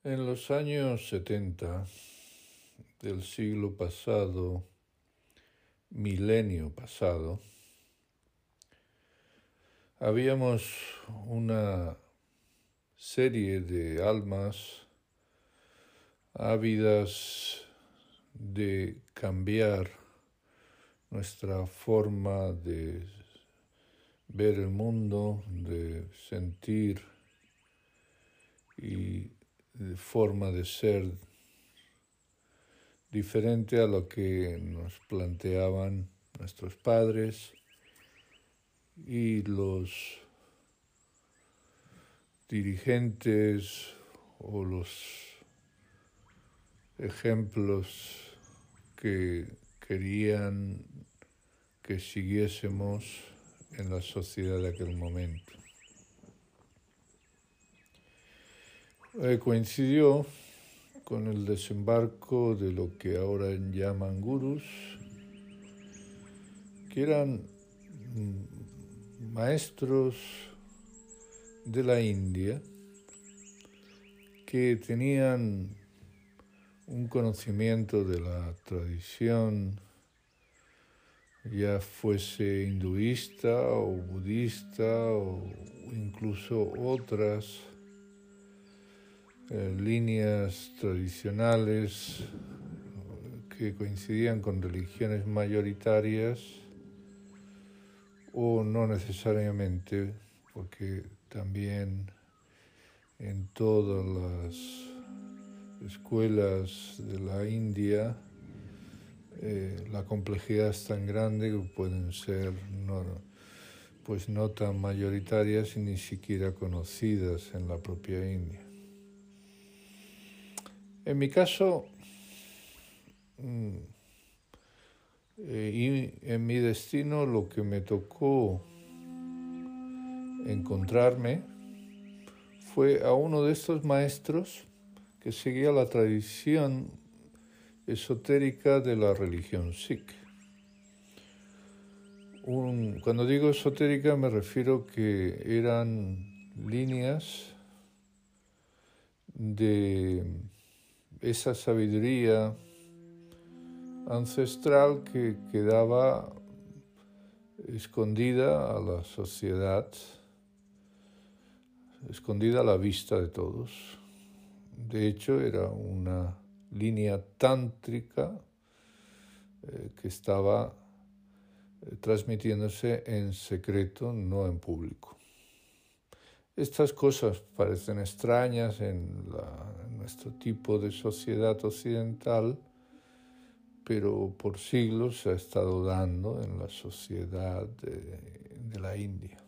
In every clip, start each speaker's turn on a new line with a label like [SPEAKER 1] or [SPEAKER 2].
[SPEAKER 1] En los años 70 del siglo pasado, milenio pasado, habíamos una serie de almas ávidas de cambiar nuestra forma de ver el mundo, de sentir y de forma de ser diferente a lo que nos planteaban nuestros padres y los dirigentes o los ejemplos que querían que siguiésemos en la sociedad de aquel momento. Coincidió con el desembarco de lo que ahora llaman gurús, que eran maestros de la India que tenían un conocimiento de la tradición, ya fuese hinduista o budista o incluso otras líneas tradicionales que coincidían con religiones mayoritarias o no necesariamente, porque también en todas las escuelas de la India la complejidad es tan grande que pueden ser no tan mayoritarias y ni siquiera conocidas en la propia India. En mi caso, y en mi destino, lo que me tocó encontrarme fue a uno de estos maestros que seguía la tradición esotérica de la religión Sikh. Cuando digo esotérica me refiero que eran líneas de esa sabiduría ancestral que quedaba escondida a la sociedad, escondida a la vista de todos. De hecho, era una línea tántrica que estaba transmitiéndose en secreto, no en público. Estas cosas parecen extrañas en nuestro tipo de sociedad occidental, pero por siglos se ha estado dando en la sociedad de la India.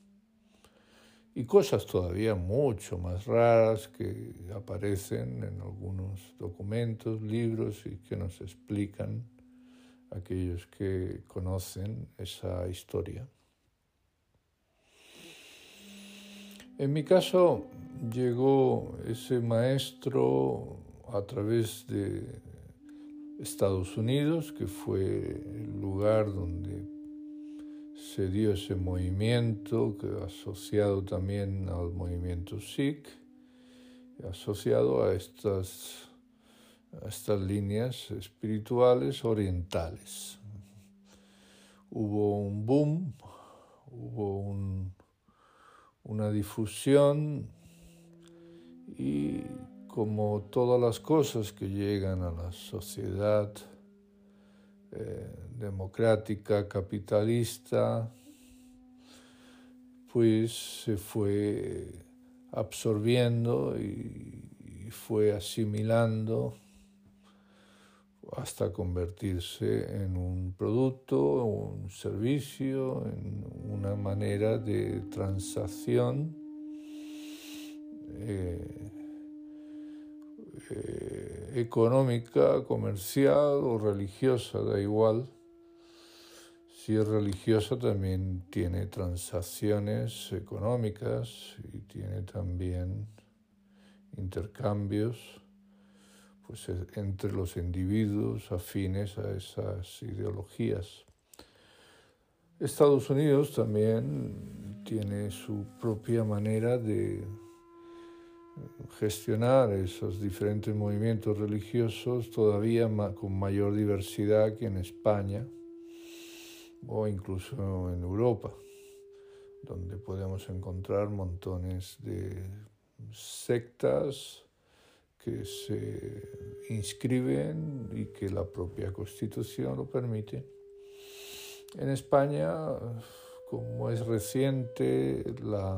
[SPEAKER 1] Y cosas todavía mucho más raras que aparecen en algunos documentos, libros y que nos explican aquellos que conocen esa historia. En mi caso, llegó ese maestro a través de Estados Unidos, que fue el lugar donde se dio ese movimiento, que asociado también al movimiento Sikh, asociado a estas líneas espirituales orientales. Hubo un boom, hubo una difusión y como todas las cosas que llegan a la sociedad democrática, capitalista, pues se fue absorbiendo y fue asimilando hasta convertirse en un producto, un servicio, en una manera de transacción económica, comercial o religiosa, da igual. Si es religiosa también tiene transacciones económicas y tiene también intercambios pues, entre los individuos afines a esas ideologías. Estados Unidos también tiene su propia manera de gestionar esos diferentes movimientos religiosos todavía con mayor diversidad que en España o incluso en Europa, donde podemos encontrar montones de sectas que se inscriben y que la propia Constitución lo permite. En España, como es reciente la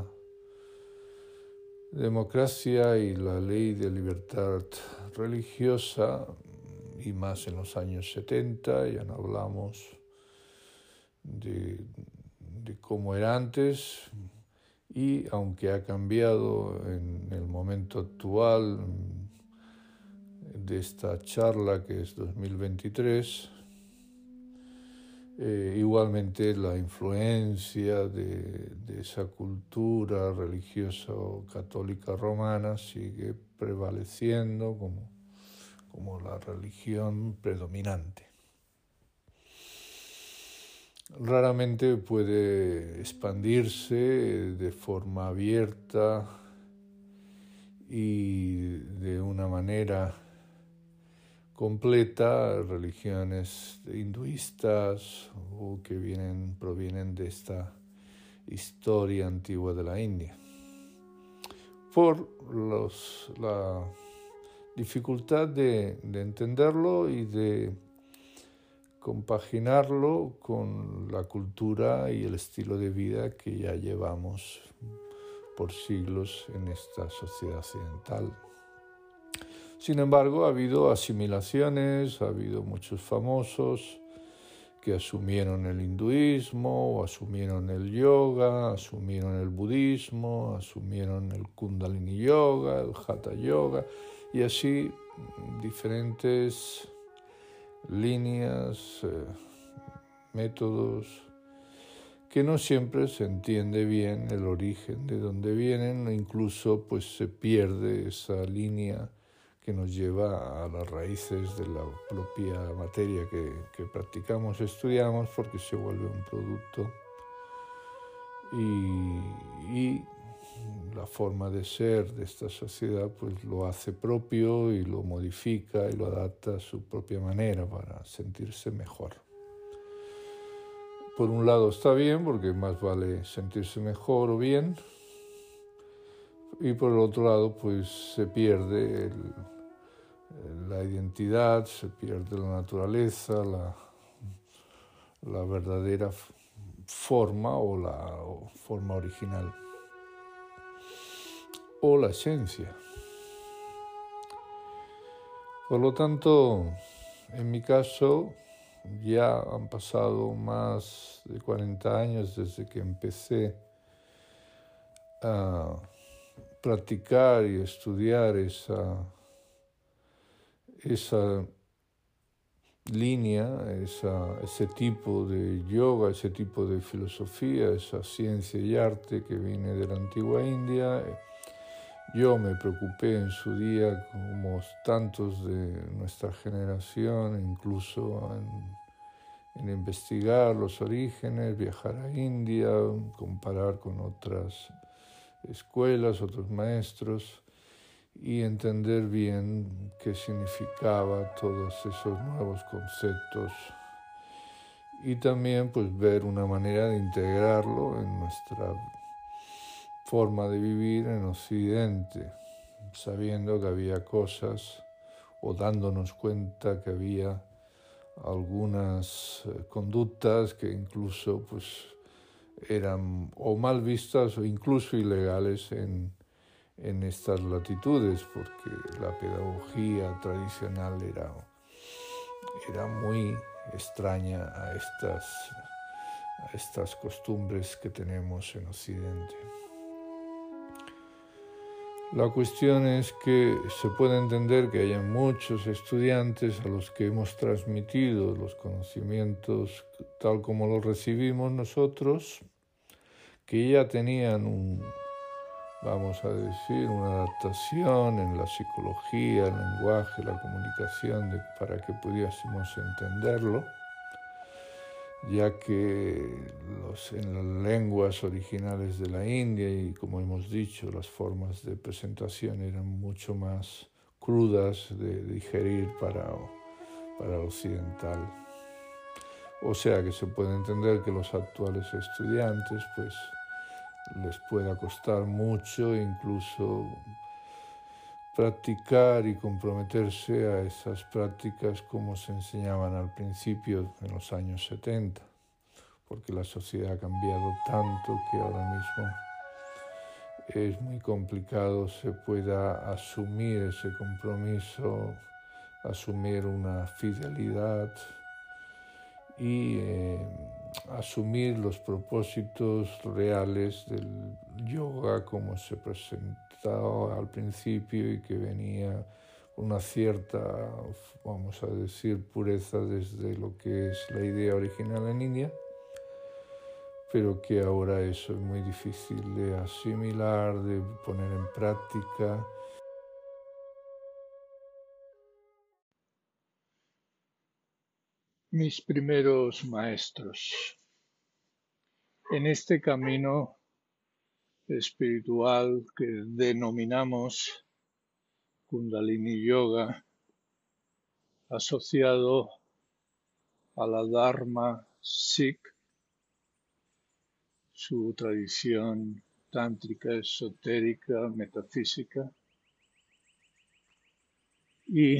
[SPEAKER 1] democracia y la ley de libertad religiosa, y más en los años 70, ya no hablamos de cómo era antes, y aunque ha cambiado en el momento actual de esta charla que es 2023, igualmente la influencia de esa cultura religiosa o católica romana sigue prevaleciendo como la religión predominante. Raramente puede expandirse de forma abierta y de una manera completa religiones hinduistas o que provienen de esta historia antigua de la India, por la dificultad de entenderlo y de compaginarlo con la cultura y el estilo de vida que ya llevamos por siglos en esta sociedad occidental. Sin embargo, ha habido asimilaciones, ha habido muchos famosos que asumieron el hinduismo, o asumieron el yoga, asumieron el budismo, asumieron el kundalini yoga, el hatha yoga, y así diferentes líneas, métodos, que no siempre se entiende bien el origen de dónde vienen, incluso pues se pierde esa línea que nos lleva a las raíces de la propia materia que practicamos, estudiamos, porque se vuelve un producto y la forma de ser de esta sociedad pues lo hace propio y lo modifica y lo adapta a su propia manera para sentirse mejor. Por un lado está bien, porque más vale sentirse mejor o bien, y por el otro lado pues se pierde la identidad, se pierde la naturaleza, la verdadera forma o la forma original o la esencia. Por lo tanto, en mi caso, ya han pasado más de 40 años desde que empecé a practicar y estudiar esa línea, ese tipo de yoga, ese tipo de filosofía, esa ciencia y arte que viene de la antigua India. Yo me preocupé en su día, como tantos de nuestra generación, incluso en investigar los orígenes, viajar a India, comparar con otras escuelas, otros maestros, y entender bien qué significaba todos esos nuevos conceptos, y también pues ver una manera de integrarlo en nuestra forma de vivir en Occidente, sabiendo que había cosas o dándonos cuenta que había algunas conductas que incluso pues eran o mal vistas o incluso ilegales en estas latitudes, porque la pedagogía tradicional era muy extraña a estas costumbres que tenemos en Occidente. La cuestión es que se puede entender que haya muchos estudiantes a los que hemos transmitido los conocimientos tal como los recibimos nosotros, que ya tenían vamos a decir, una adaptación en la psicología, el lenguaje, la comunicación, para que pudiésemos entenderlo. ya que en las lenguas originales de la India, y como hemos dicho, las formas de presentación eran mucho más crudas de digerir para el occidental. O sea que se puede entender que los actuales estudiantes pues les pueda costar mucho incluso practicar y comprometerse a esas prácticas como se enseñaban al principio en los años 70, porque la sociedad ha cambiado tanto que ahora mismo es muy complicado se pueda asumir ese compromiso, asumir una fidelidad y asumir los propósitos reales del yoga como se presentaba al principio y que venía con una cierta, vamos a decir, pureza desde lo que es la idea original en India, pero que ahora eso es muy difícil de asimilar, de poner en práctica.
[SPEAKER 2] Mis primeros maestros. En este camino espiritual que denominamos Kundalini Yoga, asociado a la Dharma Sikh, su tradición tántrica, esotérica, metafísica, y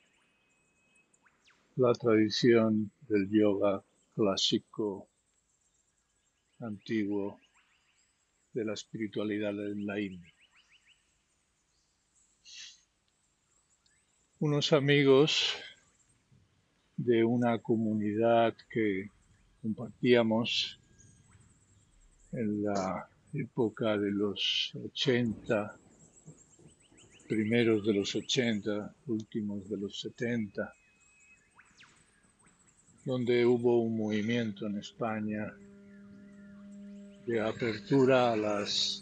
[SPEAKER 2] la tradición del yoga clásico antiguo de la espiritualidad en la India. Unos amigos de una comunidad que compartíamos en la época de los 80, primeros de los 80, últimos de los 70, donde hubo un movimiento en España de apertura a las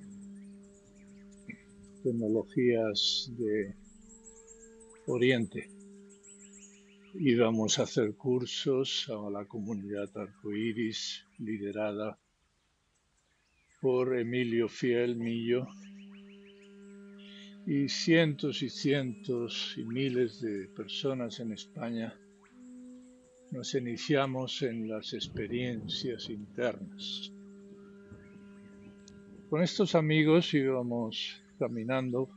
[SPEAKER 2] tecnologías de Oriente. Íbamos a hacer cursos a la comunidad arcoíris, liderada por Emilio Fiel Millo, y cientos y miles de personas en España nos iniciamos en las experiencias internas. Con estos amigos íbamos caminando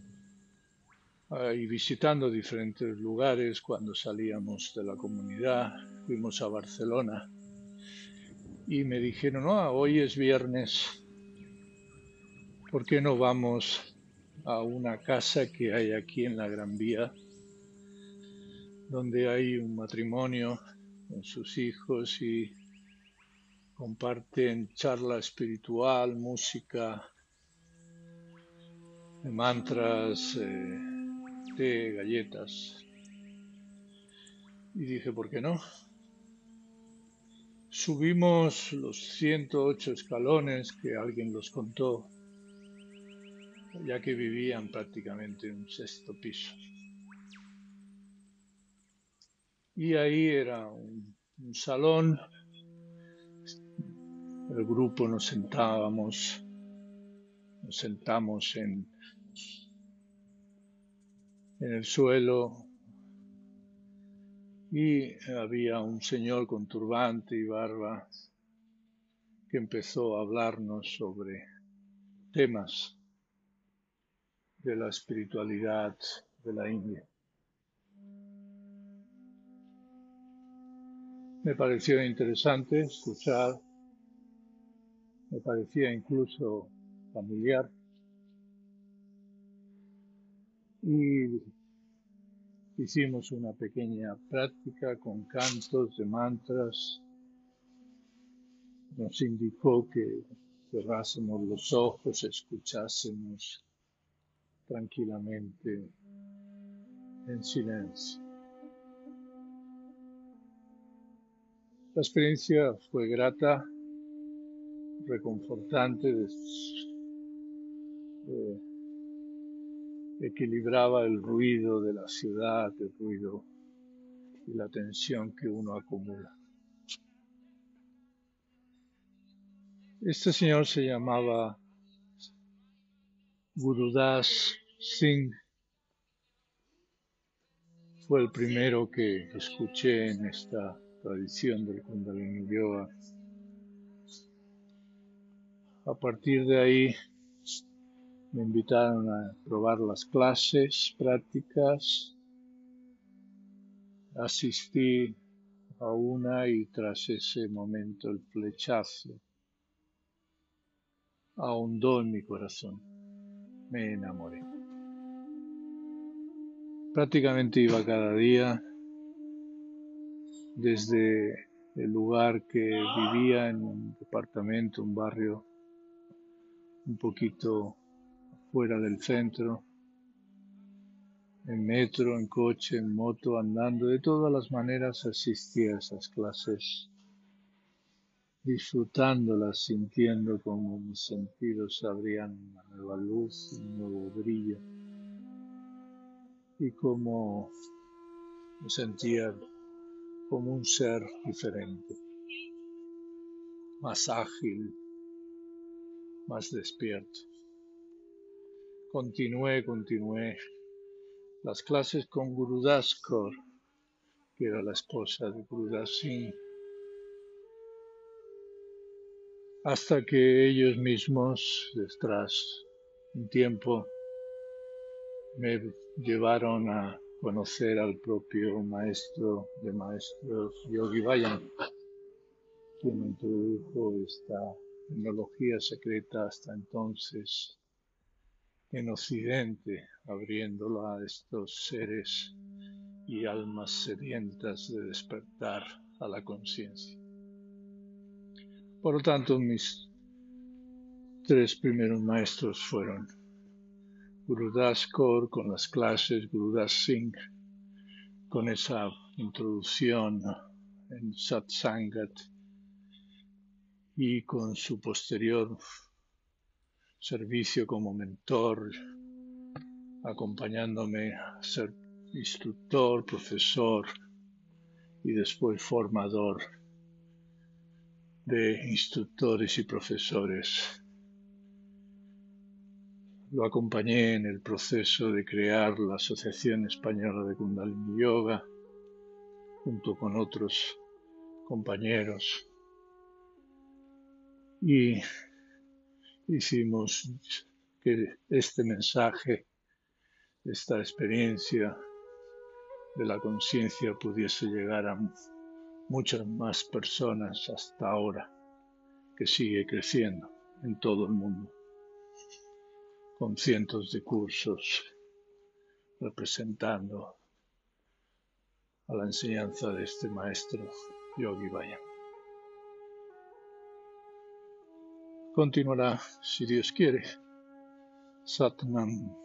[SPEAKER 2] y visitando diferentes lugares cuando salíamos de la comunidad. Fuimos a Barcelona y me dijeron, hoy es viernes, ¿por qué no vamos a una casa que hay aquí en la Gran Vía, donde hay un matrimonio con sus hijos y comparten charla espiritual, música, mantras, té, galletas? Y dije, ¿por qué no? Subimos los 108 escalones que alguien los contó, ya que vivían prácticamente en un sexto piso. Y ahí era un salón. El grupo nos sentamos en el suelo, y había un señor con turbante y barba que empezó a hablarnos sobre temas de la espiritualidad de la India. Me pareció interesante escuchar, me parecía incluso familiar, y hicimos una pequeña práctica con cantos de mantras. Nos indicó que cerrásemos los ojos, escuchásemos tranquilamente en silencio. La experiencia fue grata, reconfortante, equilibraba el ruido de la ciudad, el ruido y la tensión que uno acumula. Este señor se llamaba Gurudas Singh. Fue el primero que escuché en esta tradición del Kundalini Yoga. A partir de ahí me invitaron a probar las clases prácticas. Asistí a una y tras ese momento el flechazo ahondó en mi corazón. Me enamoré. Prácticamente iba cada día desde el lugar que vivía en un departamento, un barrio un poquito fuera del centro, en metro, en coche, en moto, andando, de todas las maneras asistía a esas clases, disfrutándolas, sintiendo como mis sentidos abrían una nueva luz, un nuevo brillo, y como me sentía como un ser diferente, más ágil, más despierto. Continué las clases con Gurudas Kaur, que era la esposa de Gurudas Singh, hasta que ellos mismos, tras un tiempo, me llevaron a conocer al propio maestro de maestros, Yogi Bhajan, quien introdujo esta tecnología secreta hasta entonces en Occidente, abriéndola a estos seres y almas sedientas de despertar a la conciencia. Por lo tanto, mis tres primeros maestros fueron Gurudas Kaur con las clases, Gurudas Singh con esa introducción en Satsangat y con su posterior servicio como mentor, acompañándome a ser instructor, profesor y después formador de instructores y profesores. Lo acompañé en el proceso de crear la Asociación Española de Kundalini Yoga, junto con otros compañeros, y hicimos que este mensaje, esta experiencia de la conciencia pudiese llegar a muchas más personas hasta ahora, que sigue creciendo en todo el mundo, con cientos de cursos representando a la enseñanza de este maestro Yogi Bhajan. Continuará, si Dios quiere. Satnam.